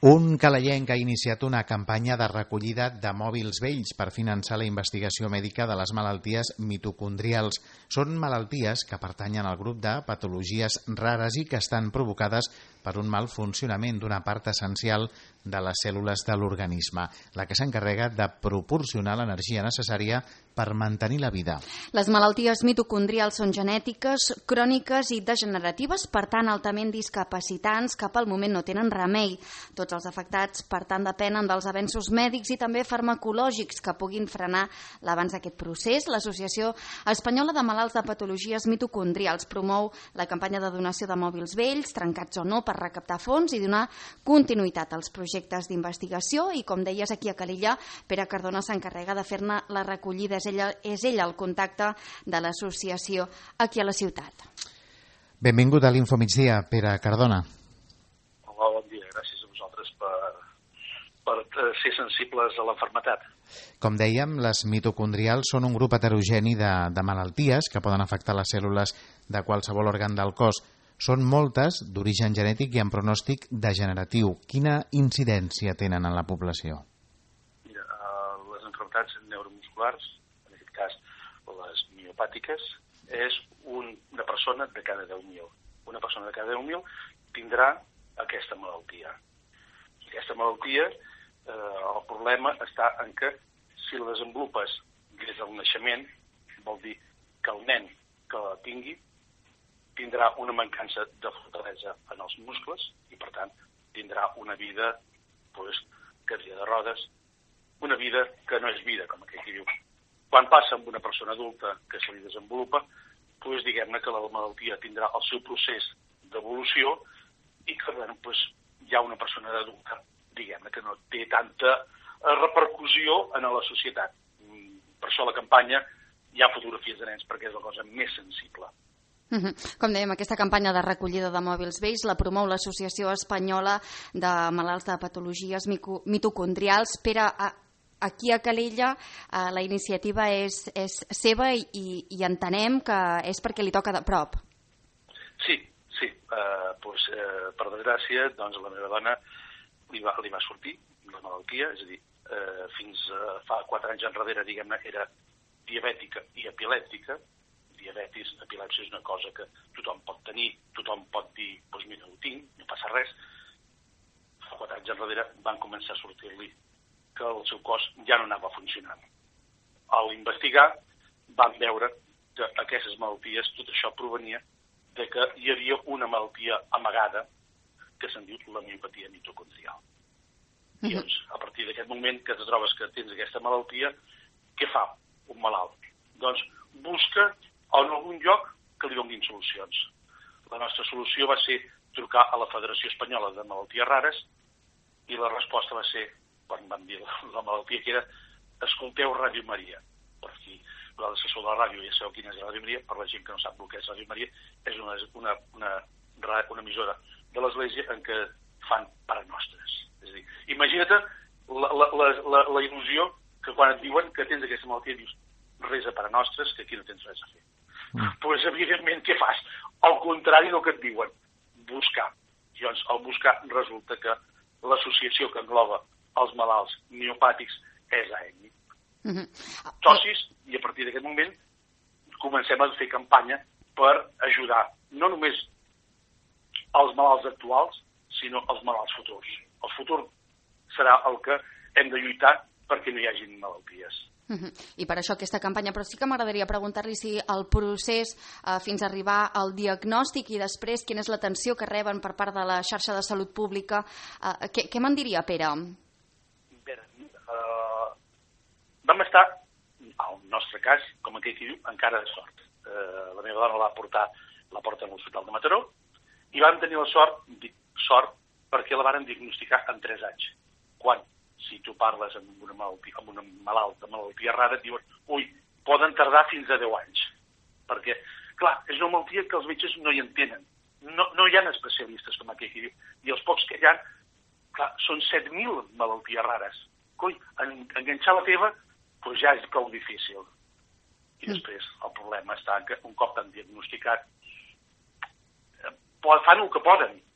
Un calayenc ha iniciat una campanya de recollida de mòbils vells per finançar la investigació mèdica de les malalties mitocondrials. Són malalties que pertanyen al grup de patologies rares i que estan provocades per un mal funcionament d'una part essencial de les cèl·lules de l'organisme, la que s'encarrega de proporcionar l'energia necessària per mantenir la vida. Les malalties mitocondrials són genètiques, cròniques i degeneratives, per tant altament discapacitants, que pel moment no tenen remei. Tots els afectats, per tant, depenen dels avenços mèdics i també farmacològics que puguin frenar l'avanç d'aquest procés. L'Associació Espanyola de Malalts de Patologies Mitocondrials promou la campanya de donació de mòbils vells, trencats o no, per recaptar fons i donar continuïtat als projectes d'investigació. I com deies, aquí a Calella, Pere Cardona s'encarrega de fer-ne la recollida. És ell el contacte de l'associació aquí a la ciutat. Benvingut a l'Infomigdia, Pere Cardona. Hola, bon dia. Gràcies a vosaltres per ser sensibles a l'enfermetat. Com dèiem, les mitocondrials són un grup heterogeni de malalties que poden afectar les cèl·lules de qualsevol òrgan del cos. Són moltes, d'origen genètic i amb pronòstic degeneratiu. Quina incidència tenen en la població? Mira, les malalties neuromusculars, en aquest cas les miopàtiques, és una persona de cada 10.000. Una persona de cada 10.000 tindrà aquesta malaltia. Aquesta malaltia, el problema està en que si la desenvolupes des del naixement, vol dir que el nen que la tingui tindrà una mancança de fortalesa en els muscles i, per tant, tindrà una vida cadira de rodes, una vida que no és vida, com aquell que diu. Quan passa amb una persona adulta que se li desenvolupa, diguem-ne que la malaltia tindrà el seu procés d'evolució i que hi ha una persona adulta, diguem-ne, que no té tanta repercussió en la societat. Per això a la campanya hi ha fotografies de nens, perquè és la cosa més sensible. Com dèiem, aquesta campanya de recollida de mòbils vells la promou l'Associació Espanyola de Malalts de Patologies Mitocondrials. Pere, aquí a Calella la iniciativa és seva i entenem que és perquè li toca de prop. Sí. Per desgràcia, doncs la meva dona li va sortir la malaltia, és a dir, fins fa 4 anys enrere, diguem-ne, era diabètica i epilèptica. Diabetis, epilèpsia és una cosa que tothom pot tenir, tothom pot dir, doncs mira, ho tinc, no passa res. Fa 4 anys enrere van començar a sortir-li que el seu cos ja no anava funcionant. A l'investigar van veure que aquestes malalties, tot això provenia de que hi havia una malaltia amagada que se'n diu la miopatia mitocondrial. I doncs, a partir d'aquest moment que te trobes que tens aquesta malaltia, què fa un malalt? Doncs busca en algun lloc que li donin solucions. La nostra solució va ser trucar a la Federació Espanyola de Malalties Rares i la resposta va ser, quan van dir la malaltia que era, escolteu Ràdio Maria. Per aquí, vosaltres que sou de la ràdio ja sabeu quina és Ràdio Maria, per la gent que no sap el que és Ràdio Maria, és una emissora de l'Església en què fan pares nostres. És a dir, imagina't la il·lusió que quan et diuen que tens aquesta malaltia dius resa pares nostres, que aquí no tens res a fer. Doncs, evidentment, què fas? Al contrari del que et diuen, buscar. I doncs, al buscar, resulta que l'associació que engloba els malalts miopàtics és AEMI. Socis, i a partir d'aquest moment comencem a fer campanya per ajudar no només els malalts actuals, sinó els malalts futurs. El futur serà el que hem de lluitar perquè no hi hagin malalties. I per això aquesta campanya, però sí que m'agradaria preguntar-li si el procés fins a arribar al diagnòstic i després quina és l'atenció que reben per part de la xarxa de salut pública. Què me'n diria, Pere? Vam estar, al nostre cas, com aquell que diu, encara de sort. La meva dona la porta a l'Hospital de Mataró i vam tenir la sort perquè la varen diagnosticar en 3 anys. Quan si tu parles amb un malalt de malaltia rara, et diuen, poden tardar fins a 10 anys. Perquè, clar, és una malaltia que els metges no hi entenen. No hi ha especialistes com aquell que diu. I els pocs que hi ha, clar, són 7.000 malalties rares. Enganxar la teva, doncs ja és prou difícil. I després el problema està que un cop t'han diagnosticat, fan el que poden.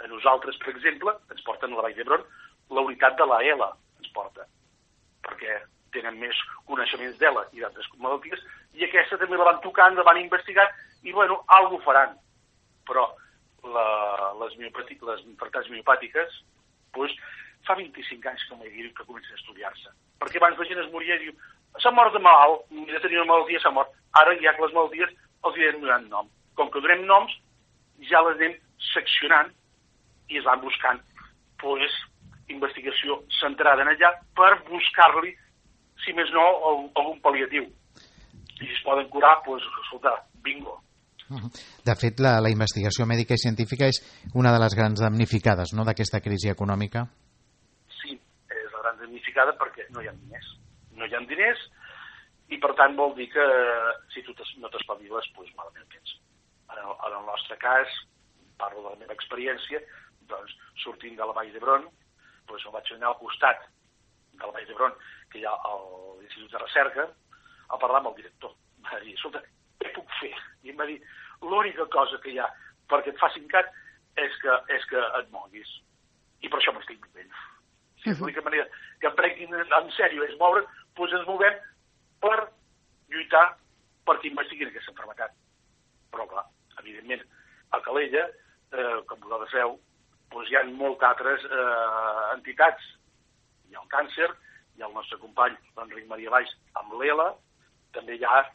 A nosaltres, per exemple, ens porten a la Vall d'Hebron la unitat de la ELA, ens porta, perquè tenen més coneixements d'ELA i d'altres malalties, i aquesta també la van tocant, la van investigar, i bueno, alguna faran. Però les infertilitats miopàtiques, doncs, fa 25 anys que comencen a estudiar-se. Perquè abans la gent es moria i diu, s'ha mort de malalt, de tenir una malaltia s'ha mort. Ara ja que les malalties els hi anem donant nom. Com que donem noms, ja les anem seccionant i es van buscant, doncs, investigació centrada en allà per buscar-li, si més no, algun pal·liatiu. I si es poden curar, doncs, escolta, bingo. De fet, la investigació mèdica i científica és una de les grans damnificades, no?, d'aquesta crisi econòmica. Sí, és la gran damnificada perquè no hi ha diners. No hi ha diners i, per tant, vol dir que si tu no t'espaviles, doncs malament tens. En el nostre cas, parlo de la meva experiència, doncs, sortint de la Vall d'Hebron, doncs em vaig anar al costat de la Vall d'Hebron, que hi ha l'Institut de Recerca, a parlar amb el director. Va dir, escolta, què puc fer? I em va dir, l'única cosa que hi ha perquè et facin cat és que et moguis. I per això m'estic vivint. Si l'única manera que em prenguin en sèrio és moure's, doncs ens movem per lluitar perquè investiguin aquesta malaltia. Però, clar, evidentment, a Calella, com vosaltres veu, doncs hi ha moltes altres entitats. Hi ha el càncer, hi ha el nostre company, l'Enric Maria Valls, amb l'ELA, també hi ha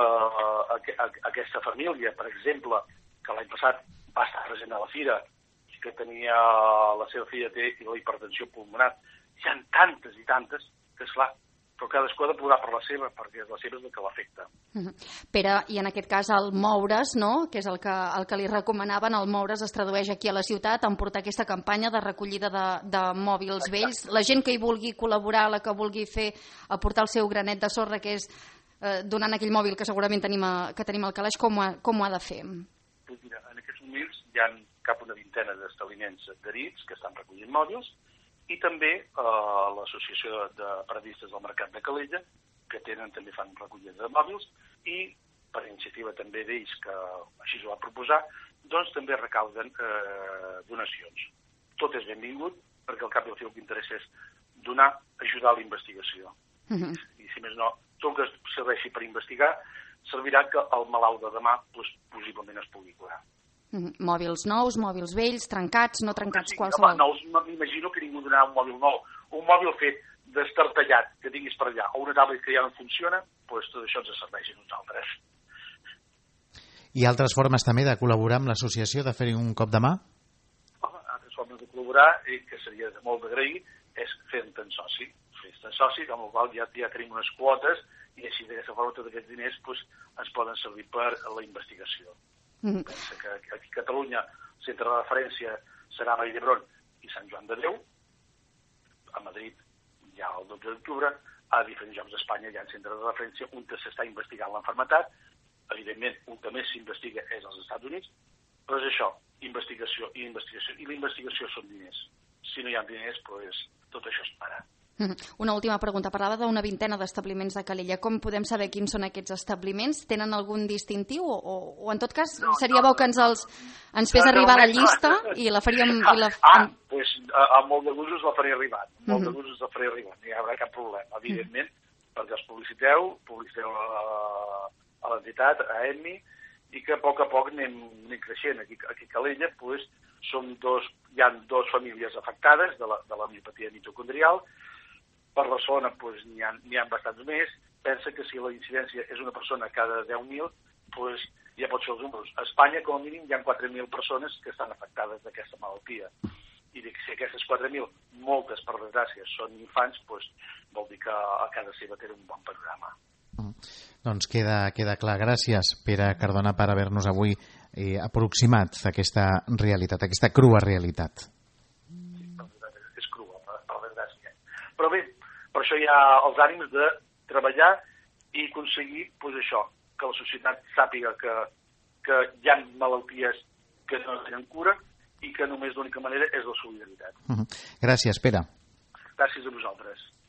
aquesta família, per exemple, que l'any passat va estar present a la fira, que tenia la seva filla té la hipertensió pulmonar. Hi ha tantes i tantes que, esclar, però cadascú ha de plorar per la seva, perquè la seva és el que l'afecta. Pere, i en aquest cas el moure's, no?, que és el que li recomanaven, el moure's es tradueix aquí a la ciutat en portar aquesta campanya de recollida de mòbils vells. La gent que hi vulgui col·laborar, la que vulgui aportar el seu granet de sorra, que és donant aquell mòbil que segurament tenim al calaix, com ho ha de fer? Mira, en aquests moments hi ha cap una vintena d'establiments adherits que estan recollint mòbils i també l'Associació de Paradistes del Mercat de Calella, que també fan recollida de mòbils, i per iniciativa també d'ells, que així ho va proposar, doncs també recauden donacions. Tot és benvingut, perquè al cap i al fi el que interessa és ajudar a la investigació. I si més no, tot el que serveixi per investigar servirà que el malalt de demà possiblement es pugui curar. Mòbils nous, mòbils vells, trencats, no trencats, qualsevol. Nous, m'imagino que ningú donarà un mòbil nou. Un mòbil fet destartallat que tinguis per allà, o una tablet que ja no funciona, doncs tot això ens serveix a nosaltres. Hi ha altres formes també de col·laborar amb l'associació, de fer-hi un cop de mà? Altres formes de col·laborar, que seria molt d'agrair, és fer-te'n soci. Fer-te'n soci, amb el qual ja tenim unes quotes, i així d'aquesta forma tots aquests diners ens poden servir per a la investigació. Pensa que aquí a Catalunya el centre de referència serà Vall d'Hebron i Sant Joan de Déu. A Madrid hi ha el 12 d'octubre, a diferents llocs d'Espanya hi ha centres de referència on s'està investigant l'enfermetat. Evidentment, on també s'investiga és als Estats Units, però és això, investigació i investigació. I la investigació són diners. Si no hi ha diners, doncs tot això es para. Una última pregunta. Parlava d'una vintena d'establiments de Calella. Com podem saber quins són aquests establiments? Tenen algun distintiu? O en tot cas, seria bo que ens fes arribar la llista i la faríem... Doncs amb molt de gust us la faré arribar. Molt de gust us la faré arribar. No hi haurà cap problema, evidentment, perquè els publiciteu a l'entitat, a EMMI, i que a poc anem creixent. Aquí a Calella hi ha dues famílies afectades de la miopatia mitocondrial. Per Barcelona n'hi ha bastants més. Pensa que si la incidència és una persona cada 10.000, doncs ja pot ser els números. A Espanya, com a mínim, hi ha 4.000 persones que estan afectades d'aquesta malaltia. I si aquestes 4.000, moltes, per desgràcia, són infants, doncs vol dir que a casa seva té un bon panorama. Doncs queda clar. Gràcies, Pere Cardona, per haver-nos avui aproximat d'aquesta realitat, aquesta crua realitat. Sí, és crua, per desgràcia. Però bé, per això hi ha els ànims de treballar i aconseguir això, que la societat sàpiga que hi ha malalties que no tenen cura i que només l'única manera és la solidaritat. Gràcies, Pere. Gràcies a vosaltres.